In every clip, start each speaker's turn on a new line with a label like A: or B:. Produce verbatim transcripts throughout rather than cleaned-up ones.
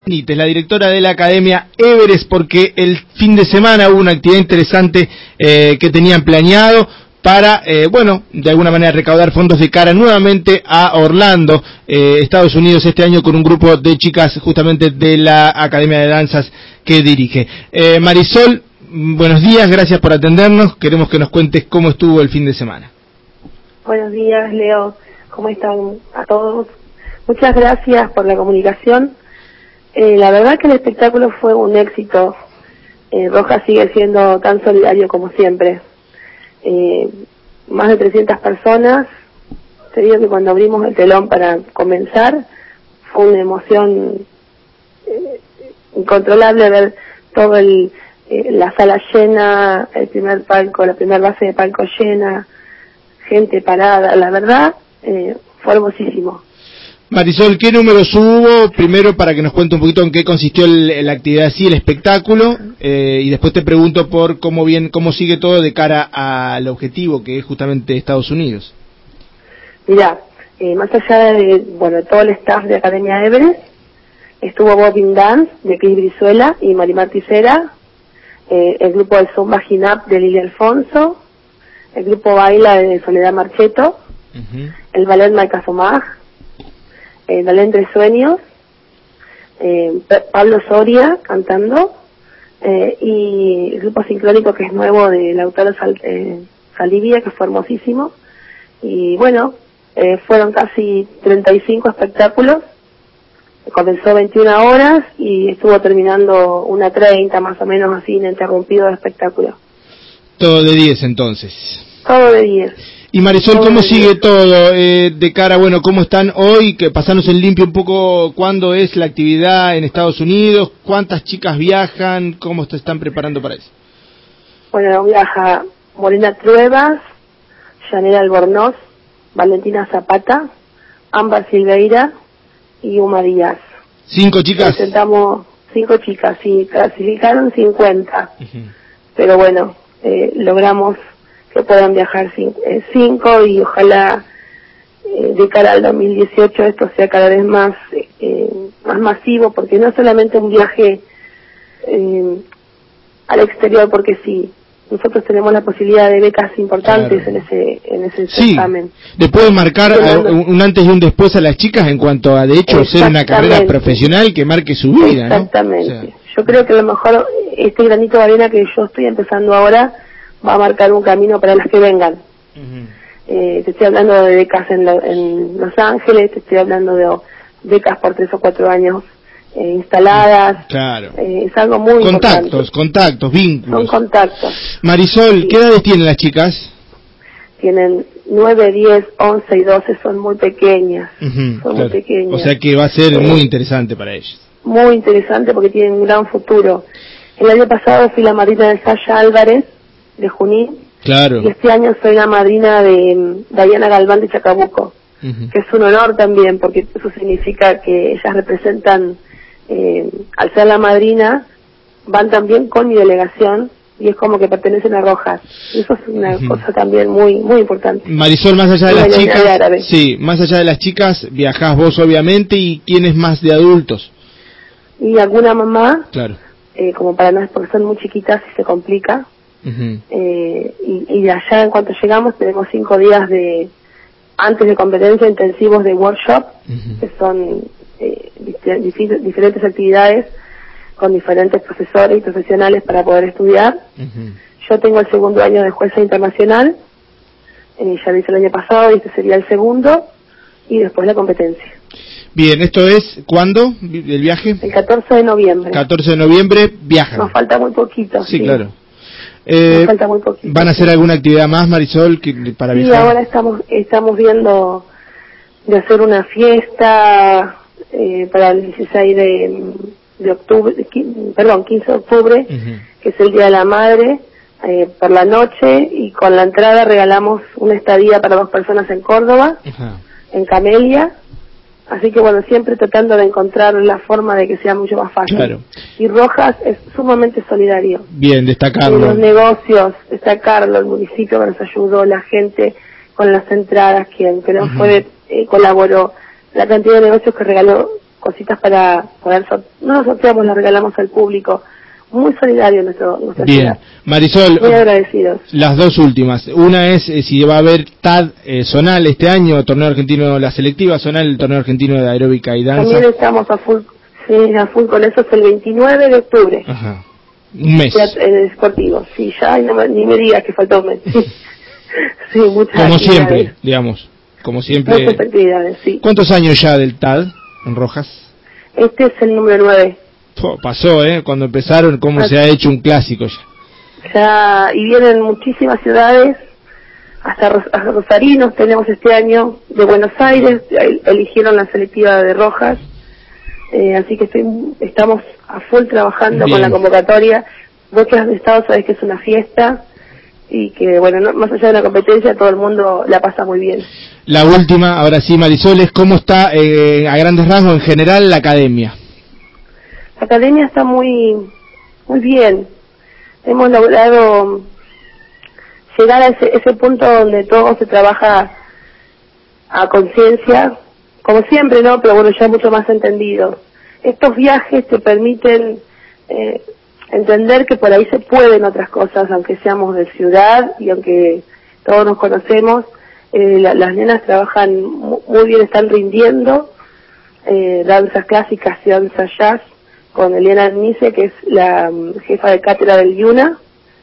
A: Benítez, la directora de la Academia Everest, porque el fin de semana hubo una actividad interesante eh, que tenían planeado para, eh, bueno, de alguna manera recaudar fondos de cara nuevamente a Orlando, eh, Estados Unidos, este año con un grupo de chicas justamente de la Academia de Danzas que dirige. Eh, Marisol, buenos días, gracias por atendernos, queremos que nos cuentes cómo estuvo el fin de semana.
B: Buenos días, Leo, ¿cómo están a todos? Muchas gracias por la comunicación. Eh, la verdad que el espectáculo fue un éxito. eh, Rojas sigue siendo tan solidario como siempre. Eh, más de trescientas personas. Te digo que cuando abrimos el telón para comenzar fue una emoción eh, incontrolable ver todo el eh, la sala llena, el primer palco, la primera base de palco llena, gente parada. La verdad eh, fue hermosísimo.
A: Marisol, ¿qué números hubo? Primero para que nos cuente un poquito en qué consistió el, la actividad así, el espectáculo, eh, y después te pregunto por cómo bien, cómo sigue todo de cara al objetivo que es justamente Estados Unidos.
B: Mirá, eh, más allá de, bueno, todo el staff de Academia Everest, estuvo Bobbing Dance de Cris Brizuela y Marimar Ticera, eh, el grupo de Zumba Ginap de Lili Alfonso, el grupo Baila de Soledad Marcheto, uh-huh. el ballet Maicasomaj, Eh, Dalé Entre Sueños, eh, Pablo Soria cantando, eh, y el grupo sincrónico que es nuevo de Lautaro Sal, eh, Saldivia, que fue hermosísimo. Y bueno, eh, fueron casi treinta y cinco espectáculos, comenzó veintiuna horas y estuvo terminando una treinta más o menos, así ininterrumpido de espectáculo.
A: Todo de diez entonces.
B: Todo de diez.
A: Y Marisol, ¿cómo sigue todo eh, de cara, bueno, cómo están hoy? Que pasanos en limpio un poco cuándo es la actividad en Estados Unidos, cuántas chicas viajan, cómo se están preparando para eso.
B: Bueno, viaja Morena Truebas, Yanela Albornoz, Valentina Zapata, Ámbar Silveira y Uma Díaz.
A: ¿Cinco chicas?
B: Presentamos cinco chicas, sí, clasificaron cincuenta, uh-huh. pero bueno, eh, logramos que puedan viajar cinco y ojalá eh, de cara al dos mil dieciocho esto sea cada vez más eh, más masivo, porque no es solamente un viaje eh, al exterior, porque sí, nosotros tenemos la posibilidad de becas importantes, claro, en ese en ese
A: sí,
B: certamen.
A: Le pueden marcar a, un antes y un después a las chicas en cuanto a, de hecho, ser una carrera profesional que marque su vida, ¿no?
B: Exactamente.
A: O sea,
B: yo creo que a lo mejor este granito de arena que yo estoy empezando ahora va a marcar un camino para las que vengan. Uh-huh. Eh, te estoy hablando de becas en, lo, en Los Ángeles, te estoy hablando de becas por tres o cuatro años eh, instaladas.
A: Claro.
B: Eh, es algo muy
A: contactos,
B: importante.
A: Contactos, vínculos.
B: Son contactos.
A: Marisol, sí. ¿Qué edades tienen las chicas?
B: Tienen nueve, diez, once y doce, son muy pequeñas. Uh-huh, son
A: claro.
B: muy pequeñas.
A: O sea que va a ser eh, muy interesante para ellas.
B: Muy interesante porque tienen un gran futuro. El año pasado fui la madrina de Sasha Álvarez, de Junín,
A: claro.
B: Y este año soy la madrina de um, Diana Galván de Chacabuco, uh-huh. que es un honor también, porque eso significa que ellas representan, eh, al ser la madrina, van también con mi delegación, y es como que pertenecen a Rojas. Y eso es una uh-huh. cosa también muy muy importante.
A: Marisol, más allá de las chicas, sí, más allá de las chicas, viajás vos obviamente, y ¿quién es más de adultos?
B: Y alguna mamá,
A: claro.
B: eh, como para no, porque son muy chiquitas y se complica. Uh-huh. eh, y, y de allá en cuanto llegamos tenemos cinco días de antes de competencia intensivos de workshop, uh-huh. que son eh, dif- diferentes actividades con diferentes profesores y profesionales para poder estudiar. Uh-huh. Yo tengo el segundo año de jueza internacional, eh, ya lo hice el año pasado y este sería el segundo, y después la competencia.
A: Bien, ¿esto es cuándo el viaje?
B: El catorce de noviembre.
A: catorce de noviembre viajan.
B: Nos falta muy poquito.
A: Sí,
B: sí.
A: claro. Eh,
B: falta muy poquito.
A: ¿Van a hacer alguna actividad más, Marisol, que, para viajar?
B: Sí, ahora estamos estamos viendo de hacer una fiesta eh, para el dieciséis de octubre, perdón, quince de octubre, uh-huh. que es el Día de la Madre, eh, por la noche, y con la entrada regalamos una estadía para dos personas en Córdoba, uh-huh. en Camelia. Así que bueno, siempre tratando de encontrar la forma de que sea mucho más fácil. Claro. Y Rojas es sumamente solidario.
A: Bien, destacarlo.
B: En los negocios, destacarlo, el municipio que nos ayudó, la gente con las entradas, quien que nos uh-huh. fue, eh, colaboró, la cantidad de negocios que regaló cositas para poder sortear. No los sorteamos, los regalamos al público. Muy solidario nuestro, nuestra
A: Bien,
B: ciudad.
A: Marisol,
B: muy agradecidos.
A: Las dos últimas. Una es eh, si va a haber T A D eh, zonal este año, torneo argentino, la selectiva zonal, el torneo argentino de aeróbica y danza.
B: También estamos a full, sí, a full con eso, es el veintinueve de octubre.
A: Ajá. Un mes.
B: Ya, en el deportivo, sí, ya no me, ni me digas que faltó un mes. Sí, muchas
A: Como
B: actividades.
A: siempre, digamos, como siempre.
B: Muchas actividades, sí.
A: ¿Cuántos años ya del T A D en Rojas?
B: Este es el número nueve.
A: Oh, pasó, ¿eh? Cuando empezaron, cómo se ha hecho un clásico ya.
B: Ya, y vienen muchísimas ciudades, hasta, Ros hasta rosarinos tenemos este año, de Buenos Aires, el eligieron la selectiva de Rojas, eh, así que estoy, estamos a full trabajando Bien. con la convocatoria. Vos que has estado sabés que es una fiesta, y que, bueno, no, más allá de la competencia, todo el mundo la pasa muy bien.
A: La última, ahora sí, Marisol, es cómo está, eh, a grandes rasgos, en general, la academia.
B: La academia está muy, muy bien. Hemos logrado llegar a ese, ese punto donde todo se trabaja a conciencia, como siempre, ¿no? Pero bueno, ya mucho más entendido. Estos viajes te permiten eh, entender que por ahí se pueden otras cosas, aunque seamos de ciudad y aunque todos nos conocemos. Eh, la, las nenas trabajan muy bien, están rindiendo eh, danzas clásicas y danzas jazz con Eliana Nice, que es la um, jefa de cátedra del IUNA.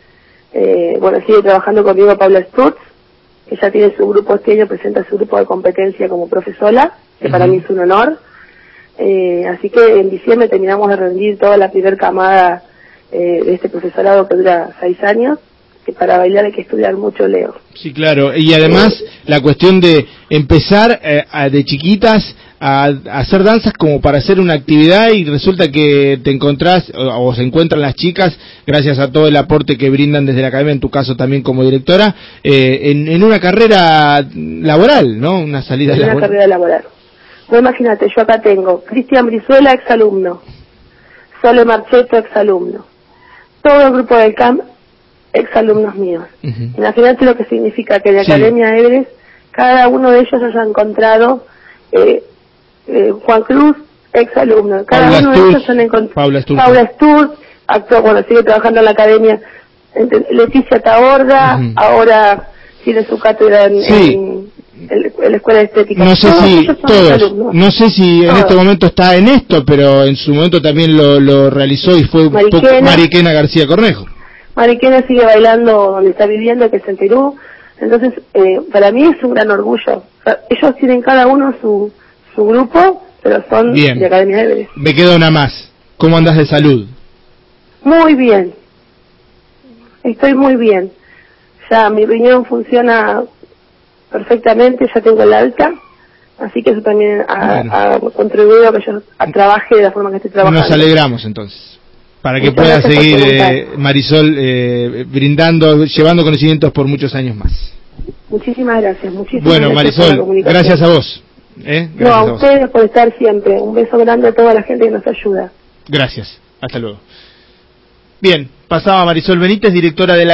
B: Eh, bueno, sigue trabajando conmigo Paula Sturz, que ya tiene su grupo este año, presenta su grupo de competencia como profesora, que uh-huh. para mí es un honor. Eh, así que en diciembre terminamos de rendir toda la primer camada eh, de este profesorado que dura seis años, que para bailar hay que estudiar mucho, Leo.
A: Sí, claro, y además eh, la cuestión de empezar eh, a, de chiquitas a, a hacer danzas como para hacer una actividad, y resulta que te encontrás o, o se encuentran las chicas, gracias a todo el aporte que brindan desde la academia, en tu caso también como directora, eh, en, en una carrera laboral, ¿no? Una salida
B: en
A: laboral.
B: Una carrera laboral. No, imagínate, yo acá tengo Cristian Brizuela, exalumno, Sole Marchetto, exalumno, todo el grupo del C A M, exalumnos míos. Uh-huh. Imagínate lo que significa que en la sí. Academia Everest cada uno de ellos haya encontrado eh, eh, Juan Cruz, exalumno, cada
A: Paula
B: uno
A: Sturz,
B: de ellos han encontrado
A: Paula Sturz,
B: Paula Sturz, actuó, bueno, sigue trabajando en la academia. Leticia Taborda, uh-huh. ahora tiene su cátedra en,
A: sí.
B: en, en, en la escuela de estética.
A: No sé
B: todos
A: si todos, no sé si
B: todos.
A: en este momento está en esto, pero en su momento también lo, lo realizó y fue
B: Mariquena,
A: poco, Mariquena García Cornejo.
B: Mariquena sigue bailando donde está viviendo, que es en Perú. Entonces, eh, para mí es un gran orgullo. O sea, ellos tienen cada uno su su grupo, pero son
A: bien.
B: de Academia Everest.
A: Me queda una más. ¿Cómo andas de salud?
B: Muy bien. Estoy muy bien. Ya mi riñón funciona perfectamente, ya tengo el alta. Así que eso también ha, bueno. ha contribuido a que yo a trabaje de la forma que estoy trabajando.
A: Nos alegramos entonces. Para que pueda seguir eh, Marisol eh, brindando, llevando conocimientos por muchos años más.
B: Muchísimas gracias. Muchísimas
A: bueno,
B: gracias
A: Marisol, gracias a vos. ¿eh? Gracias
B: no, a,
A: a
B: ustedes
A: vos.
B: por estar siempre. Un beso grande a toda la gente que nos ayuda.
A: Gracias. Hasta luego. Bien, pasaba Marisol Benítez, directora de la